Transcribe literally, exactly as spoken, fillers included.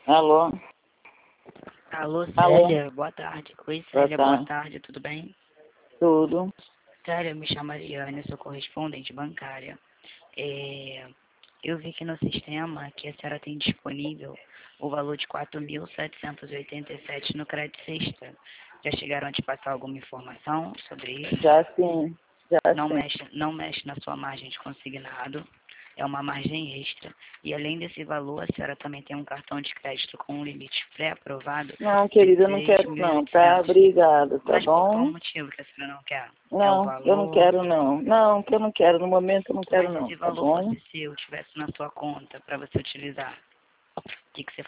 Alô? Alô, Alô? Célia, boa tarde. Oi, Boa Célia, boa tarde. tarde, tudo bem? Tudo. Célia, eu me chamo Ariane, eu sou correspondente bancária. É, eu vi aqui no sistema que a senhora tem disponível o valor de quatro mil setecentos e oitenta e sete no crédito sexta. Já chegaram a te passar alguma informação sobre isso? Já sim, já Não sim. mexe, não mexe na sua margem de consignado, é uma margem extra. E além desse valor, a senhora também tem um cartão de crédito com um limite pré-aprovado Não, de querida, eu não três quero mil e não, tá? oitocentos. Obrigada, tá Mas por qual bom? motivo que a senhora não quer? É o Não, eu não valor? quero não. Não, que eu não quero. No momento eu não quero Mas se não, esse tá valor bom? fosse seu, tivesse na sua conta para você utilizar, o que, que você